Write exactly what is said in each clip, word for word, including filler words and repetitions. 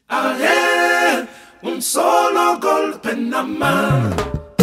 Ae, un solo golpe nada más.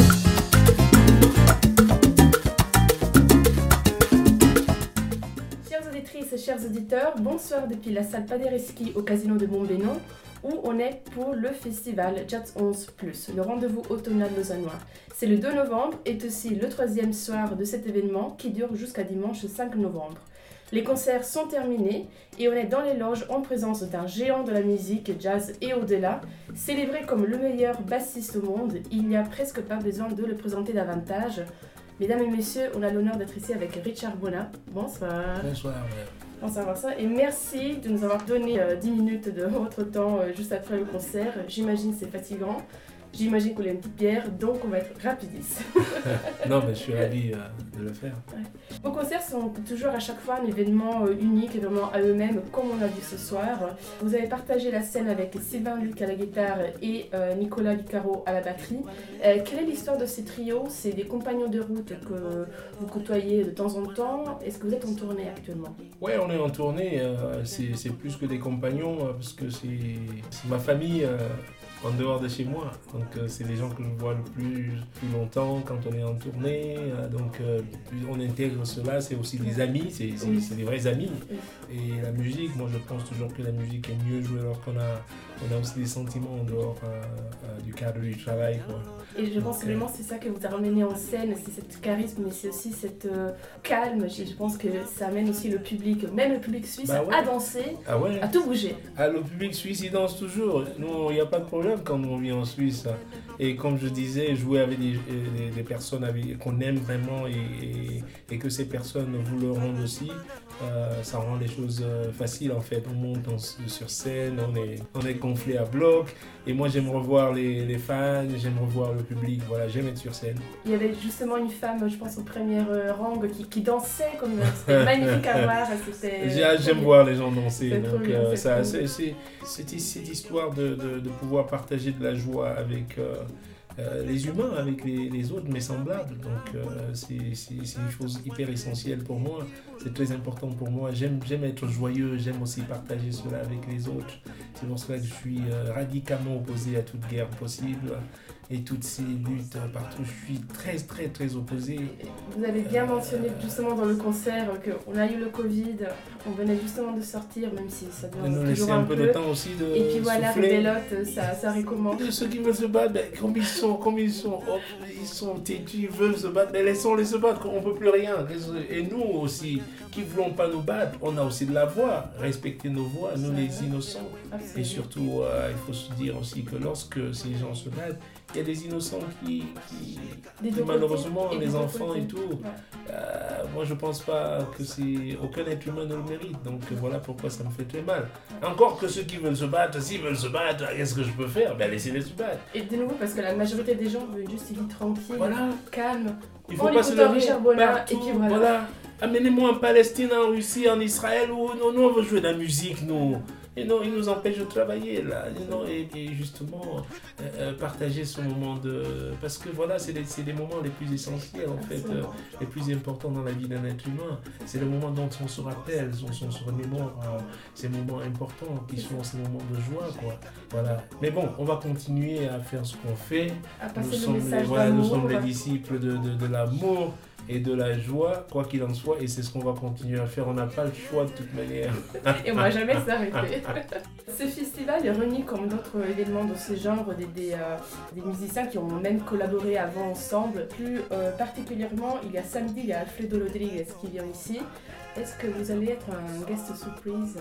Chères auditrices et chers auditeurs, bonsoir depuis la salle Paderewski au casino de Montbénon, où on est pour le festival Jazz onze plus, le rendez-vous automnal lausannois. C'est le deux novembre et aussi le troisième soir de cet événement qui dure jusqu'à dimanche cinq novembre. Les concerts sont terminés et on est dans les loges en présence d'un géant de la musique, jazz et au-delà. Célébré comme le meilleur bassiste au monde, il n'y a presque pas besoin de le présenter davantage. Mesdames et messieurs, on a l'honneur d'être ici avec Richard Bona. Bonsoir. Bonsoir. Bonsoir Vincent et merci de nous avoir donné euh, dix minutes de votre temps euh, juste après le concert. J'imagine que c'est fatigant. J'imagine qu'on a une petite bière, donc on va être rapidiste. Non, mais je suis ravi euh, de le faire. Ouais. Vos concerts sont toujours à chaque fois un événement euh, unique et vraiment à eux-mêmes, comme on a vu ce soir. Vous avez partagé la scène avec Sylvain Luc à la guitare et euh, Nicolas Licaro à la batterie. Euh, quelle est l'histoire de ces trios? C'est des compagnons de route que vous côtoyez de temps en temps. Est-ce que vous êtes en tournée actuellement? Ouais, on est en tournée. Euh, c'est, c'est plus que des compagnons, euh, parce que c'est, c'est ma famille. Euh, en dehors de chez moi, donc euh, c'est les gens que je vois le plus, plus longtemps quand on est en tournée, euh, donc euh, on intègre cela, c'est aussi des amis, c'est, c'est, Oui. c'est des vrais amis. Oui. Et la musique, moi je pense toujours que la musique est mieux jouée lorsqu'on a, on a aussi des sentiments en dehors euh, euh, du cadre du travail, quoi. Et je pense que vraiment c'est ça que vous a ramené en scène, c'est cette charisme, mais c'est aussi cette euh, calme. Je, je pense que ça amène aussi le public, même le public suisse, Bah ouais. à danser, Ah ouais. à tout bouger. Ah, le public suisse, il danse toujours. Nous, il n'y a pas de problème quand on vient en Suisse. Et comme je disais, jouer avec des, des, des personnes avec, qu'on aime vraiment et, et, et que ces personnes vous le rendent aussi, euh, ça rend les choses faciles en fait. On monte en, sur scène, on est, on est gonflé à bloc. Et moi, j'aime revoir les, les fans, j'aime revoir le public. Voilà, j'aime être sur scène. Il y avait justement une femme, je pense, au premier euh, rang qui, qui dansait comme c'était magnifique à voir. C'était... J'ai- J'aime voir les gens danser. C'est trop Donc, bien, euh, c'est ça, trop c'est, c'est, c'est cette histoire de, de, de pouvoir partager de la joie avec euh, euh, les humains, avec les, les autres, mes semblables. Donc, euh, c'est, c'est, c'est une chose hyper essentielle pour moi. C'est très important pour moi. J'aime, j'aime être joyeux, j'aime aussi partager cela avec les autres. C'est pour cela que je suis euh, radicalement opposé à toute guerre possible. Et toutes ces luttes partout, je suis très très très opposé. Vous avez bien mentionné justement dans le concert qu'on a eu le Covid, on venait justement de sortir, même si ça dure De nous toujours laisser un un peu peu. de temps aussi de Et puis voilà, souffler. Rebellote, ça, ça recommence. Et ceux qui veulent se battre, ben, comme ils sont, comme ils sont, hop, ils sont têtus, ils veulent se battre, mais laissons-les se battre, on ne peut plus rien. Et nous aussi, qui ne voulons pas nous battre, on a aussi de la voix, respecter nos voix, nous les innocents. Absolument. Et surtout, euh, il faut se dire aussi que lorsque ces gens se battent, il y a des innocents qui, qui, Des qui deux malheureusement, côtés, et les des deux enfants côtés. et tout, Ouais. euh, moi je pense pas que c'est aucun être humain ne le mérite. Donc voilà pourquoi ça me fait très mal. Encore que ceux qui veulent se battre, s'ils veulent se battre, qu'est-ce que je peux faire? Ben laissez-les se battre. Et de nouveau, parce que la majorité des gens veulent juste vivre tranquille, Voilà. calme. Il En faut pas se écoutant lever Richard Bona, partout, et puis voilà. Amenez-moi en Palestine, en Russie, en Israël, où nous, nous on veut jouer de la musique, nous. Et non, ils nous empêchent de travailler là. Et, non, et, et justement, euh, euh, partager ce moment de... Parce que voilà, c'est les, c'est les moments les plus essentiels en fait, euh, les plus importants dans la vie d'un être humain. C'est le moment dont on se rappelle, on, on se remémore euh, ces moments importants qui sont ces moments de joie, quoi. Voilà. Mais bon, on va continuer à faire ce qu'on fait. À Nous passer le sommes, les, message voilà, nous d'amour. sommes les disciples de, de, de l'amour et de la joie, quoi qu'il en soit, et c'est ce qu'on va continuer à faire. On n'a pas le choix de toute manière. Et on va jamais s'arrêter. Ce festival est réuni comme d'autres événements de ce genre, des, des, euh, des musiciens qui ont même collaboré avant ensemble. Plus euh, particulièrement, il y a samedi, il y a Alfredo Rodriguez qui vient ici. Est-ce que vous allez être un guest surprise?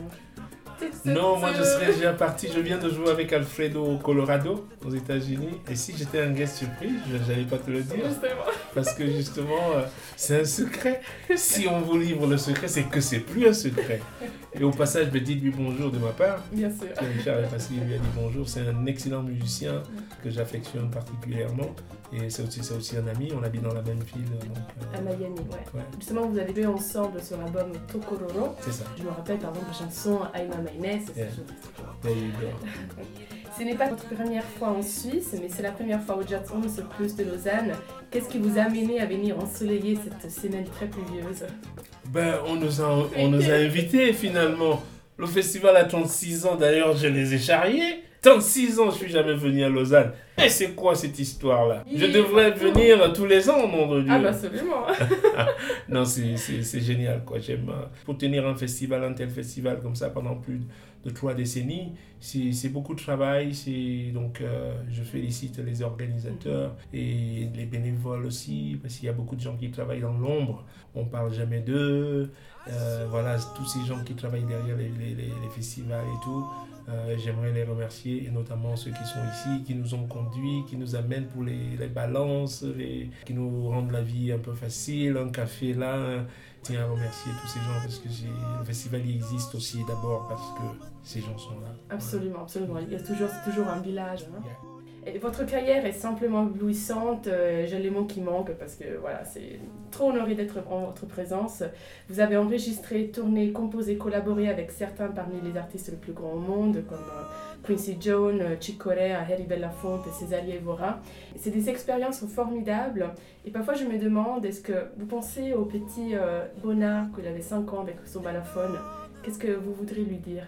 Non, moi je serais déjà parti. Je viens de jouer avec Alfredo au Colorado, aux États-Unis. Et si j'étais un guest surprise, je n'allais pas te le dire. Justement. Parce que justement, euh, c'est un secret. Si on vous livre le secret, c'est que c'est plus un secret. Et au passage, ben, dites-lui bonjour de ma part. Bien sûr. Richard est passé, il lui a dit bonjour. C'est un excellent musicien que j'affectionne particulièrement. Et c'est aussi, c'est aussi un ami, on habite dans la même ville. Donc, euh, À Miami, ouais. ouais, Justement, vous avez joué ensemble sur l'album Tokororo. c'est ça. Je me rappelle par exemple la chanson Aima Maines. Yeah. There you go. Ce n'est pas votre première fois en Suisse, mais c'est la première fois au Jazz onze plus de Lausanne. Qu'est-ce qui vous a amené à venir ensoleiller cette semaine très pluvieuse? Ben, on nous a, on nous a invités finalement. Le festival a trente-six ans, d'ailleurs je les ai charriés. trente-six ans, je suis jamais venu à Lausanne. Et c'est quoi cette histoire-là? Je devrais venir tous les ans, nom de Dieu. Ah bah absolument. Non, c'est, c'est, c'est génial, quoi. J'aime, euh, pour tenir un festival, un tel festival comme ça pendant plus de trois décennies, c'est, c'est beaucoup de travail. C'est, donc, euh, je félicite les organisateurs et les bénévoles aussi, parce qu'il y a beaucoup de gens qui travaillent dans l'ombre. On ne parle jamais d'eux. Euh, voilà, tous ces gens qui travaillent derrière les, les, les, les festivals et tout. Euh, j'aimerais les remercier, et notamment ceux qui sont ici, qui nous ont conduits, qui nous amènent pour les, les balances, les, qui nous rendent la vie un peu facile, un café là. Je tiens à remercier tous ces gens parce que j'ai, le festival il existe aussi d'abord parce que ces gens sont là. Absolument, absolument. Il y a toujours, c'est toujours un village. Hein. Yeah. Et votre carrière est simplement éblouissante, euh, j'ai les mots qui manquent parce que voilà, c'est trop honoré d'être en votre présence. Vous avez enregistré, tourné, composé, collaboré avec certains parmi les artistes les plus grands au monde, comme euh, Quincy Jones, Chick Corea, Harry Belafonte, Césalie Evora. C'est des expériences formidables et parfois je me demande, est-ce que vous pensez au petit euh, Bonnard, qu'il avait cinq ans avec son balafone, qu'est-ce que vous voudriez lui dire?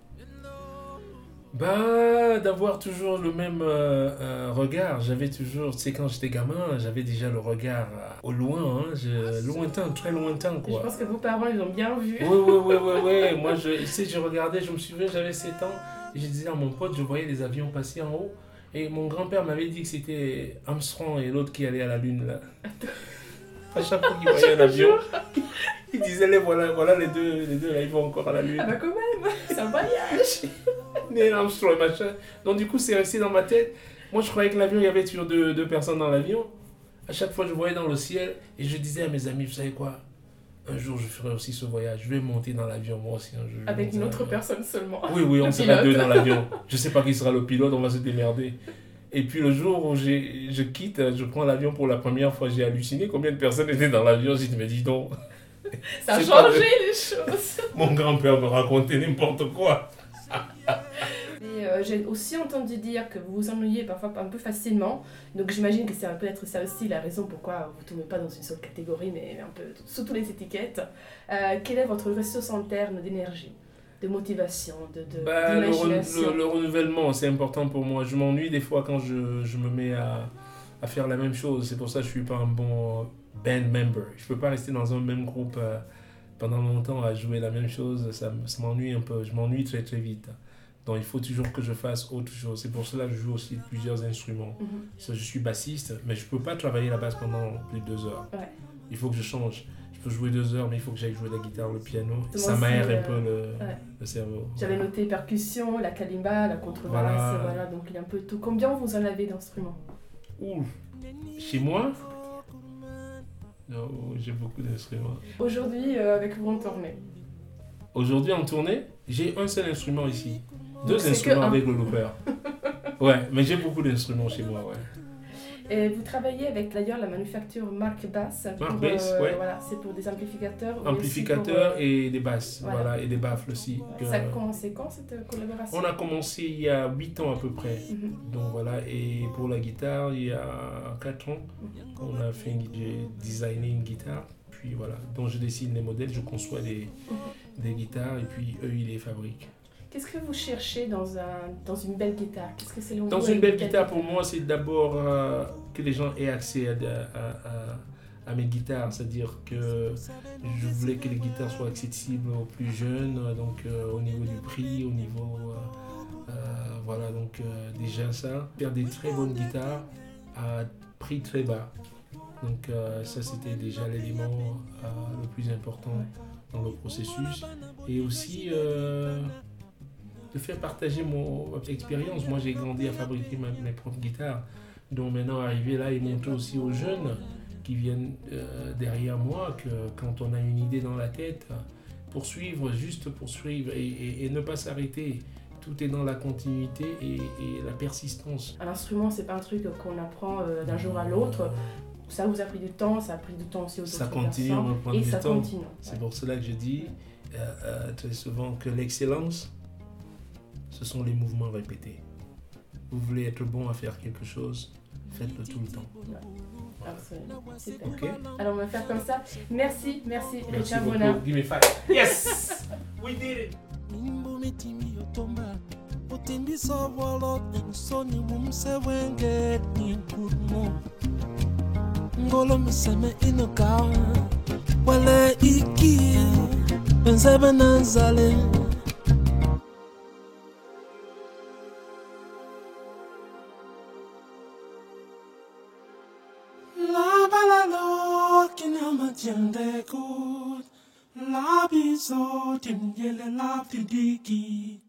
Bah, d'avoir toujours le même euh, euh, regard. J'avais toujours, tu sais, quand j'étais gamin, j'avais déjà le regard euh, au loin, hein, je, lointain, très lointain, quoi. Je pense que vos parents, ils ont bien vu. Oui, oui, oui, oui, oui. Moi, je, tu sais, je regardais, je me souviens, j'avais sept ans, et je disais à mon pote, je voyais les avions passer en haut, et mon grand-père m'avait dit que c'était Armstrong et l'autre qui allait à la Lune, là. À chaque fois qu'il voyait un avion, il disait, les, voilà, voilà les deux, les deux, là, ils vont encore à la Lune. Ah bah quand même, c'est un voyage. Neil Armstrong, machin. Donc du coup, c'est resté dans ma tête. Moi, je croyais que l'avion, il y avait toujours deux, deux personnes dans l'avion. À chaque fois, je voyais dans le ciel et je disais à mes amis, vous savez quoi? Un jour, je ferai aussi ce voyage. Je vais monter dans l'avion, moi aussi. Un jour, avec une autre personne seulement. Oui, oui, on sera deux dans l'avion. Je sais pas qui sera le pilote, on va se démerder. Et puis le jour où j'ai, je quitte, je prends l'avion pour la première fois, j'ai halluciné combien de personnes étaient dans l'avion. J'ai dit, mais dis donc. Ça a changé les choses. Mon grand-père me racontait n'importe quoi. Et euh, j'ai aussi entendu dire que vous vous ennuyez parfois un peu facilement, donc j'imagine que c'est peut-être ça aussi la raison pourquoi vous ne tombez pas dans une seule catégorie, mais un peu sous toutes les étiquettes. Euh, quelle est votre ressource interne d'énergie, de motivation, de, de, bah, d'imagination? le, re, le, le renouvellement, c'est important pour moi. Je m'ennuie des fois quand je, je me mets à, à faire la même chose. C'est pour ça que je ne suis pas un bon band member. Je ne peux pas rester dans un même groupe euh, pendant longtemps à jouer la même chose. Ça, ça m'ennuie un peu. Je m'ennuie très très vite. Donc il faut toujours que je fasse autre chose. C'est pour cela que je joue aussi plusieurs instruments. Mm-hmm. Je suis bassiste, mais je ne peux pas travailler la basse pendant plus de deux heures. Ouais. Il faut que je change. Je peux jouer deux heures, mais il faut que j'aille jouer la guitare, le piano. Ça m'aère un peu le, ouais. le cerveau. J'avais voilà. noté percussion, la kalimba, la contrebasse, voilà. voilà. Donc il y a un peu tout. Combien vous en avez d'instruments? Ouh. Chez moi? Non, j'ai beaucoup d'instruments. Aujourd'hui, euh, avec vous en tournée? Aujourd'hui en tournée, j'ai un seul instrument ici. Deux Donc, instruments avec le looper. Ouais, mais j'ai beaucoup d'instruments chez moi, ouais. Et vous travaillez avec d'ailleurs la manufacture Mark Bass. Mark Bass, euh, ouais. Voilà, c'est pour des amplificateurs. Amplificateurs pour, euh... et des basses, voilà. voilà, et des baffles aussi. Ouais. Ça a commencé quand cette collaboration? On a commencé il y a huit ans à peu près. Mm-hmm. Donc voilà, et pour la guitare, il y a quatre ans, mm-hmm. on a fait, j'ai designé une guitare. Puis voilà, donc je dessine les modèles, je conçois des, mm-hmm. des guitares et puis eux, ils les fabriquent. Qu'est-ce que vous cherchez dans, un, dans une belle guitare? Qu'est-ce que c'est Dans une belle guitare, pour moi, c'est d'abord euh, que les gens aient accès à, à, à, à mes guitares. C'est-à-dire que je voulais que les guitares soient accessibles aux plus jeunes, donc euh, au niveau du prix, au niveau... Euh, euh, voilà, donc euh, déjà ça. Faire des très bonnes guitares à prix très bas. Donc euh, ça, c'était déjà l'élément euh, le plus important dans le processus. Et aussi... Euh, de faire partager mon expérience. Moi, j'ai grandi à fabriquer ma, mes propres guitares. Donc maintenant, arriver là et montrer aussi aux jeunes qui viennent euh, derrière moi que quand on a une idée dans la tête, poursuivre, juste poursuivre et, et, et ne pas s'arrêter. Tout est dans la continuité et, et la persistance. Un instrument, c'est pas un truc qu'on apprend euh, d'un jour à l'autre. Ça vous a pris du temps, ça a pris du temps aussi aux autres personnes. Ça continue, on prend du ça temps. Continue. C'est ouais. pour cela que je dis euh, euh, très souvent que l'excellence, ce sont les mouvements répétés. Vous voulez être bon à faire quelque chose, faites-le tout le temps. Ouais. Voilà. Absolument. Super. Okay. Alors on va faire comme ça. Merci, merci, merci Richard Bonnard. Give me five. Yes! We did it! Utimbi so walot and soni wum se wenge ni kurmo. Ngolo miseme inoka wale iki benzebe nanzale. La balalo kinama tiende good. La biso tim yele la tidiki.